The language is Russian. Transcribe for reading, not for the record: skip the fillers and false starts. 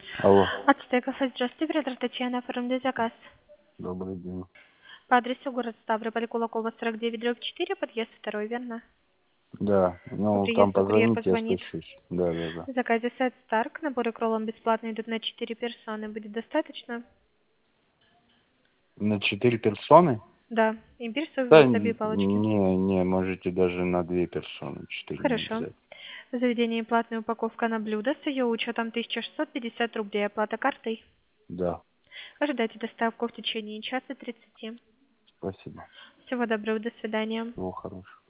Алло, Отстой кафе, здравствуйте, оператор Татьяна, оформляю заказ. добрый день. По адресу город Ставрополь, Кулакова, 49/4, подъезд 2, верно? Да, По ну там приезду курьер позвоните, я позвонит. спущусь. Да, да, да. В заказе сет Старк, наборы кроллом бесплатно идут на 4 персоны. Будет достаточно? На 4 персоны? Да. Имбирь, соевый Да, васаби и палочки. не, можете даже на 2 персоны, 4 не Хорошо. обязательно. В заведении платная упаковка на блюдо с ее учетом 1650 рублей. Оплата картой. Да, Ожидайте доставку в течение часа 30. спасибо. Всего доброго, до свидания. Всего хорошего.